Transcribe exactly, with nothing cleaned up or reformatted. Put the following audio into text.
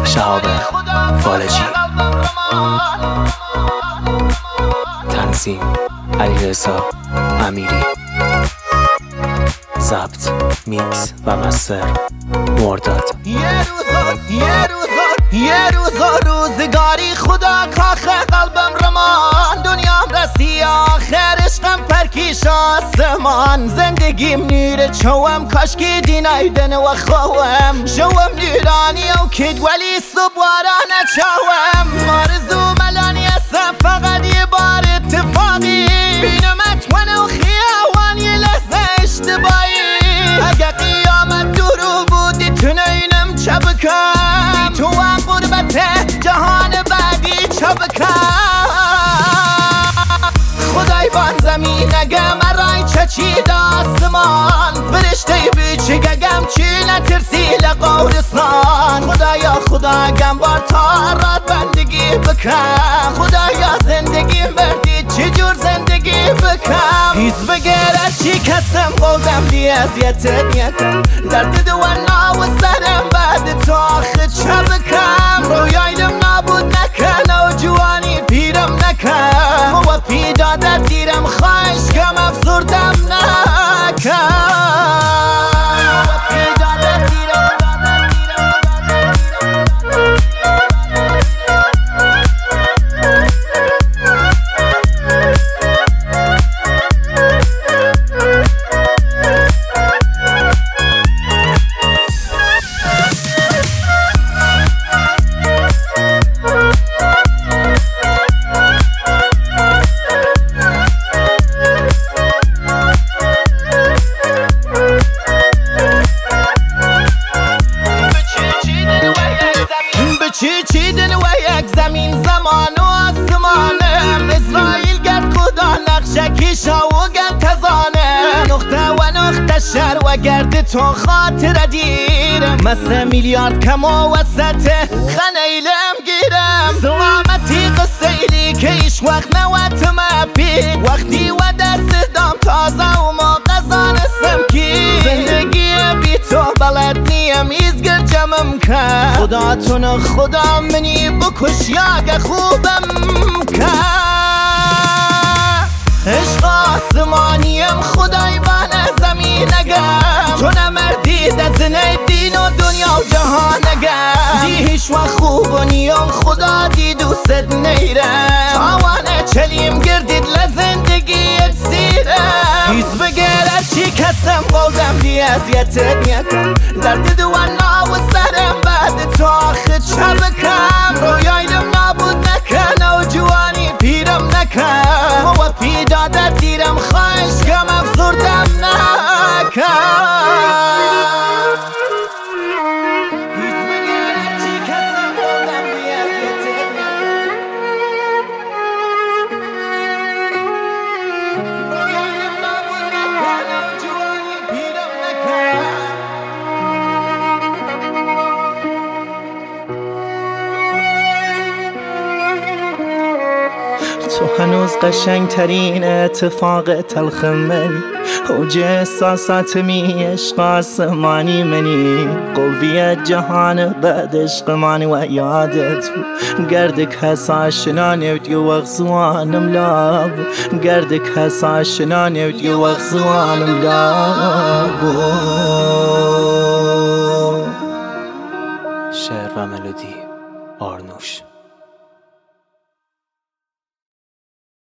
شهاب فالجی، تنظیم علیرضا امیری، ضبط، میکس و مستر مرداد. یه روزا یه روزا یه روزا روزگاری خدا کاخ قلبم رمان، دنیام رسی آخر عشقم پرکیش آسمان، زندگیم نیر چوم کاشکی دینایدن و خوام، شوم نیرانی و کد ولی صبوارا نچوم، آرزو ملانی هستم فقط یه بار اتفاقی، بینمت ونه و خیاوان یه لحظه اشتباهی، اگه قیامت درو بودی تنینم چه بکم، تو هم غربت جهان بعدی چه بکم، خدای بان زمین اگه مرای چچید آسمان، فرشته بیچی گگم چی نترسی لقورستان، خدایا خدا گم بار تا رات بندگی بکم، خدایا زندگی بردی چی جور زندگی بکم، هیز بگره چی کسم قودم دی ازیتت یکم، درد دوانا و سرم بعد تو آخه چه بکم، رویایدم نابود نکن و جوانی پیرم نکن، و پیدادت دیرم خواهش کم افزردم نکن. چی چیدن و یک زمین زمان و آسمانم، اسرائیل گرد خدا نقشکی شاوگن تزانم، نقطه و نقطه شر و گرد تو خاطر دیرم، مثل میلیارد کم و وسط خنیلم گیرم، سلامتی قصیلی که ایش وقت نواتم اپید، وقتی و دست دام تازه و ما قزانستم کی، زندگی بی تو بلد نیم ایزگر جمم کن، خدا تون خدا منی بکش یا خوبم کن، عشق آسمانیم خدای بانه زمین اگم، تو نمردی دزنه دین و دنیا و جهان اگم، دی هیچ و خوب و نیم خدا دی دوست نیرم، تاوانه چلیم گردید لزندگی اکسیرم، هیز بگره چی کسم قولدم دی ازیتت یکم، درد دوانا و سرم بعد تو آخه چه بکم، رویایدم نابود نکن و جوانی پیرم نکن، و پیدادت دیرم خواهش کم افزردم نکن. تو هنوز قشنگ ترین اتفاق تلخ منی، اوج احساسات می عشق آسمانی منی، قلبی جهان بعد عشق مانی و یادت گردک هس آشنانه و دیو اغزوانم لاب، گردک هس آشنانه و دیو اغزوانم لاب. شعر و ملودی آرنوش.